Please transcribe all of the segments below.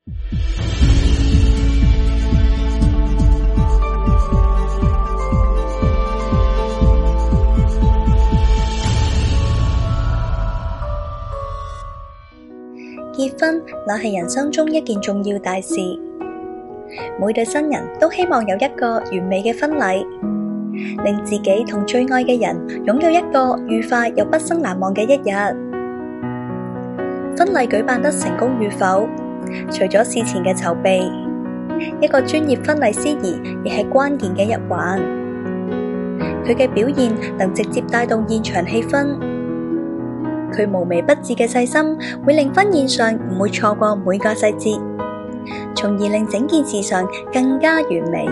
結婚乃係人生中一件重要大事，每對新人都希望有一個完美嘅婚禮，令自己同最愛嘅人擁有一個愉快又畢生難忘嘅一日。婚禮舉辦得成功與否，除咗事前嘅籌備，一個專業婚禮司儀亦係關鍵嘅一環。佢嘅表現能直接帶動現場氣氛。佢無微不至嘅細心，會令婚宴上唔會錯過每個細節，從而令整件事上更加完美。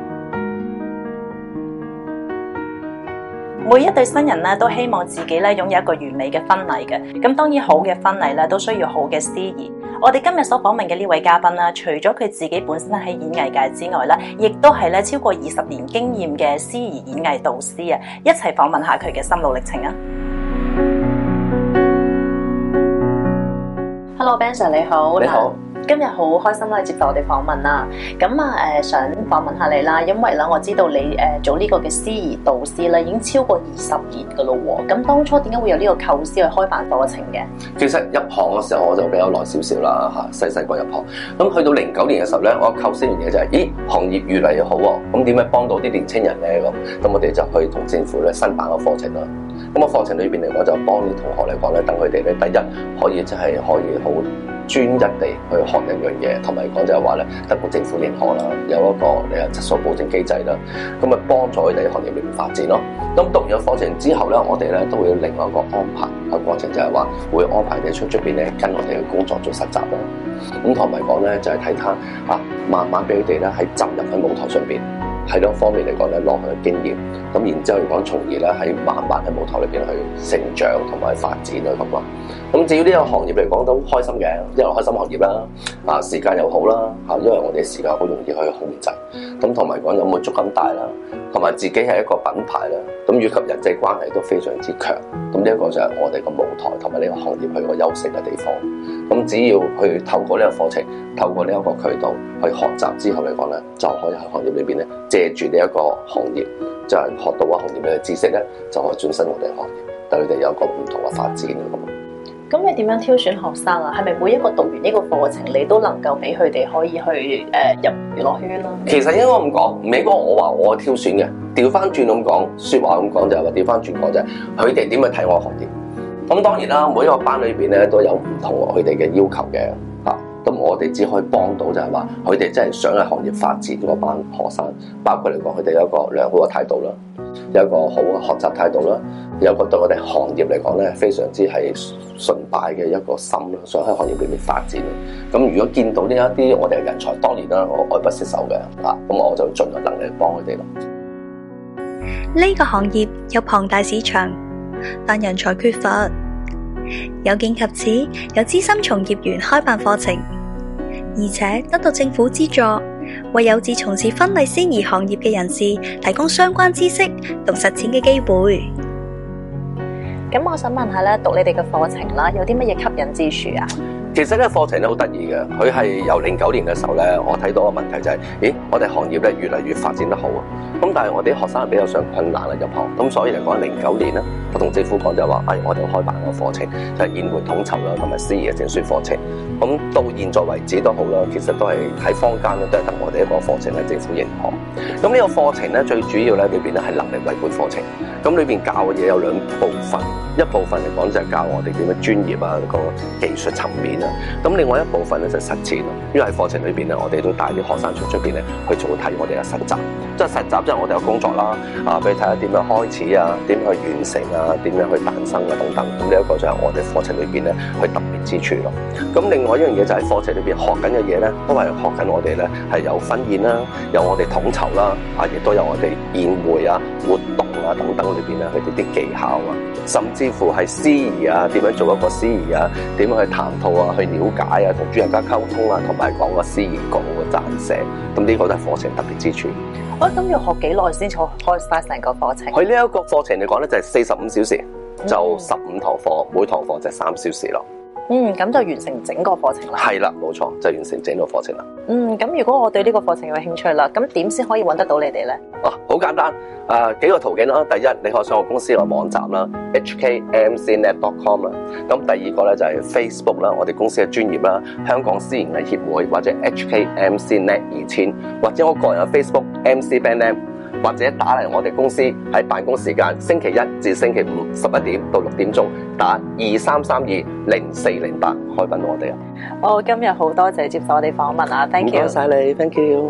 每一對新人咧都希望自己咧擁有一個完美嘅婚禮嘅，咁當然好嘅婚禮咧都需要好嘅司儀。我哋今日所訪問嘅呢位嘉賓啦，除咗佢自己本身喺演藝界之外咧，亦都係咧超過20年經驗嘅司儀演藝導師啊，一齊訪問下佢嘅心路歷程啊！ Hello，Ben Sir 你好。 你好。 今日好開心啦，接受我哋訪問啦。咁想訪問下你啦，因為我知道你做呢個嘅司儀導師咧，已經超過20年噶咯喎。咁當初點解會有呢個構思去開辦課程嘅？ 其實入行嘅時候我就比較耐少少啦嚇，細個入行。咁去到09年嘅時候咧，我構思一樣嘢就係，咦，行業越嚟越好喎，咁點樣幫到啲年青人咧？咁我哋就去同政府咧申辦個課程啦。咁個課程裏邊嚟講就幫啲同學嚟講咧，等佢哋咧第一可以真係可以好專一地去學一樣嘢，同埋講就係話咧，得到政府認可啦，有一個質素保證機制啦，咁咪幫助佢哋喺行業裏面發展咯。咁讀完課程之後咧，我哋咧都會有另外一個安排嘅過程，就係話會安排你出邊咧跟我哋嘅工作做實習啦。咁同埋講咧就係睇他慢慢俾佢哋咧喺浸入喺舞台上邊。喺呢方面嚟講咧，攞佢嘅經驗，咁然之後嚟講，從而咧喺慢慢喺舞台裏邊去成長同埋發展啊咁啊。咁至於呢個行業嚟講都開心嘅，因為開心行業啦，時間又好啦，因為我哋時間好容易去控制，咁同埋講有滿足感大啦，同埋自己係一個品牌啦，咁以及人際關係都非常之強。咁呢一個就係我哋個舞台同埋呢個行業去個優勢嘅地方。咁只要去透過呢個課程，透過呢一個渠道去學習之後嚟講咧，就可以喺行業裏邊咧借住呢一個行業，就係學到個行業嘅知識咧，就可以轉身我哋行業，對佢哋有一個唔同嘅發展咁。 咁你點樣挑選學生啊？係咪每一個讀完呢個課程，你都能夠俾佢哋可以去入娛樂圈啦？ 其實應該咁講，唔係講我話我挑選嘅，調翻轉咁講，説話咁講就係話調翻轉講就係佢哋點去睇我行業。咁當然啦，每一個班裏邊咧都有唔同佢哋嘅要求嘅嚇。咁我哋只可以幫到就係話，佢哋真係想喺行業發展嗰班學生，包括嚟講佢哋有一個良好嘅態度啦，有一個好嘅學習態度啦，有一個對我哋行業嚟講咧非常之係崇拜嘅一個心啦，想喺行業裏面發展。咁如果見到呢一啲我哋嘅人才，當然啦，我愛不釋手嘅咁我就盡量能力幫佢哋咯。 呢個行業有龐大市場，但人才缺乏。有見及此，有資深從業員開辦課程，而且得到政府資助，為有志從事婚禮司儀行業嘅人士提供相關知識同實踐嘅機會。 咁我想問下咧，讀你哋嘅課程啦，有啲乜嘢吸引之處啊？ 其實呢個課程咧好得意嘅，佢係由09年嘅時候咧，我睇到個問題就係，咦，我哋行業咧越嚟越發展得好啊！咁但係我哋啲學生比較上困難啦入行，咁所以嚟講09年咧，我同政府講就係話，我哋開辦個課程，就係宴會統籌啦，同埋司儀嘅證書課程。咁到現在為止都好啦，其實都係喺坊間咧都係得我哋一個課程係政府認可。咁呢個課程咧最主要咧裏邊咧係能力為本課程，咁裏邊教嘅嘢有兩部分，一部分嚟講就係教我哋點樣專業啊個技術層面啊，咁另外一部分咧就係實踐咯。因為喺課程裏邊咧，我哋都帶啲學生出邊咧去做睇我哋嘅實習，即係實習即係我哋嘅工作啦，俾你睇下點樣開始啊，點樣去完成啊，點樣去誕生啊等等。咁呢一個就係我哋課程裏邊咧去特別之處咯。咁另外一樣嘢就係課程裏邊學緊嘅嘢咧，都係學緊我哋咧係有婚宴啦，有我哋統籌啦，亦都有我哋宴會啊、活動啊等等裏邊咧佢哋啲技巧啊，甚至乎係司儀啊，點樣做一個司儀啊，點樣去談吐啊，去了解啊，同主人家溝通啊，同埋講個司儀稿嘅撰寫。咁呢個都係課程特別之處。 咁要學幾耐先坐開晒成個課程？ 佢呢一個課程嚟講咧，就係45小時，就15堂課，每堂課就係3小時咯。 咁就完成整個課程啦。 係啦，冇錯，就完成整個課程啦。 咁如果我對呢個課程有興趣啦，咁點先可以揾得到你哋呢？ 好簡單，幾個途徑啦。第一，你可以上我公司個網站啦 ，hkmcnet.com 啦。咁第二個咧就係 Facebook 啦，我哋公司嘅專頁啦，香港私營藝協會或者 HKMCnet 2000，或者我個人嘅 Facebook MC Ben Lam，或者打嚟我哋公司喺辦公時間，星期一至星期五11點到6點鐘，打23320408開賓我哋啊！ 今日好多謝接受我哋訪問啊 ，thank you， 唔該晒你 ，thank you。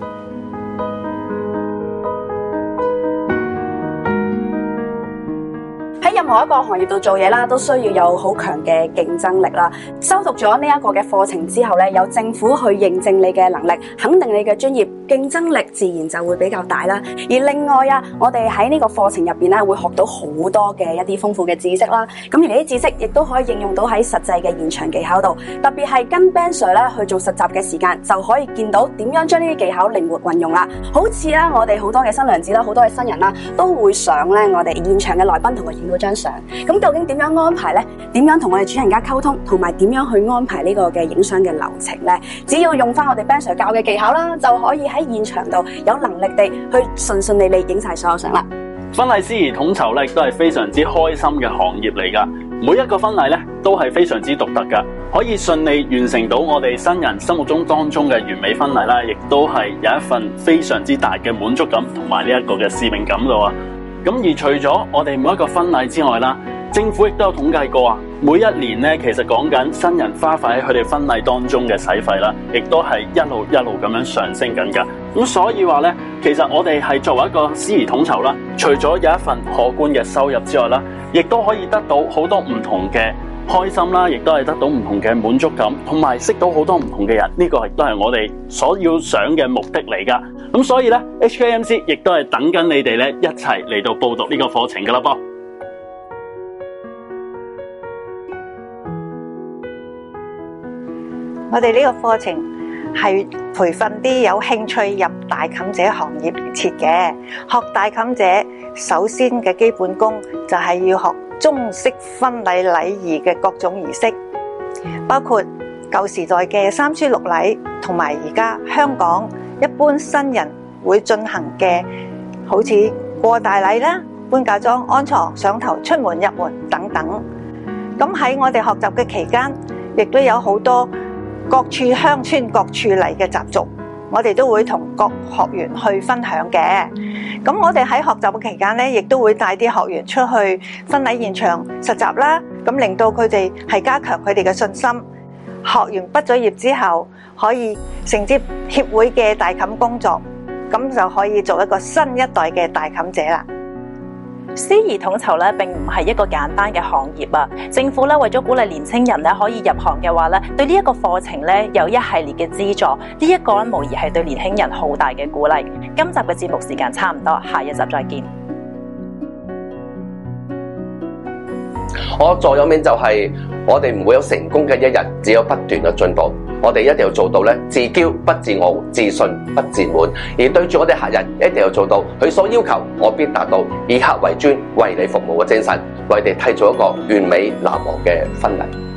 喺任何一個行業度做嘢啦，都需要有好強嘅競爭力啦。修讀咗呢一個嘅課程之後咧，有政府去認證你嘅能力，肯定你嘅專業，競爭力自然就會比較大啦。而另外我哋喺呢個課程入邊咧，會學到好多嘅一啲豐富嘅知識啦。咁而呢啲知識亦都可以應用到喺實際嘅現場技巧度，特別係跟 Ben Sir 咧去做實習嘅時間，就可以見到點樣將呢啲技巧靈活運用啦。好似我哋好多嘅新娘子啦，好多嘅新人啦，都會想咧我哋現場嘅來賓同佢影到張相。咁究竟點樣安排呢？點樣同我哋主人家溝通，同埋點樣去安排呢個嘅影相嘅流程呢？只要用翻我哋 Ben Sir 教嘅技巧啦，就可以喺現場度有能力地去順利影晒所有相啦。 婚禮司儀統籌咧，亦都係非常之開心嘅行業嚟噶。每一個婚禮咧，都係非常之獨特噶，可以順利完成到我哋新人心目中當中嘅完美婚禮啦，亦都係有一份非常之大嘅滿足感同埋呢一個嘅使命感度啊！咁而除咗我哋每一個婚禮之外啦，政府亦都有統計過啊，每一年咧，其實講緊新人花費喺佢哋婚禮當中嘅使費啦，亦都係一路咁樣上升緊噶。咁所以話咧，其實我哋係作為一個司儀統籌啦，除咗有一份可觀嘅收入之外啦，亦都可以得到好多唔同嘅開心啦，亦都係得到唔同嘅滿足感，同埋識到好多唔同嘅人，呢個亦都係我哋所要想嘅目的嚟噶。咁所以咧 ，HKMC 亦都係等緊你哋咧一齊嚟到報讀呢個課程噶啦噃。 我哋呢個課程係培訓啲有興趣入大妗姐行業而設嘅。學大妗姐首先嘅基本功就係要學中式婚禮禮儀嘅各種儀式，包括舊時代嘅三書六禮，同埋而家香港一般新人會進行嘅，好似過大禮啦、搬嫁妝、安床、上頭、出門入門等等。咁喺我哋學習嘅期間，亦都有好多各處鄉村各處嚟嘅習俗，我哋都會同各學員去分享嘅。咁我哋喺學習嘅期間咧，亦都會帶啲學員出去婚禮現場實習啦，咁令到佢哋係加強佢哋嘅信心。學完畢咗業之後，可以承接協會嘅大妗工作，咁就可以做一個新一代嘅大妗姐啦。 司儀統籌咧並唔係一個簡單嘅行業啊！政府咧為咗鼓勵年青人咧可以入行嘅話咧，對呢一個課程咧有一系列嘅資助，呢一個咧無疑係對年輕人好大嘅鼓勵。今集嘅節目時間差唔多，下一集再見。 我座右銘就係我哋唔會有成功嘅一日，只有不斷嘅進步。我哋一定要做到咧，自驕不自傲，自信不自滿。而對住我哋客人，一定要做到佢所要求，我必達到，以客為尊，為你服務嘅精神，為你締造一個完美難忘嘅婚禮。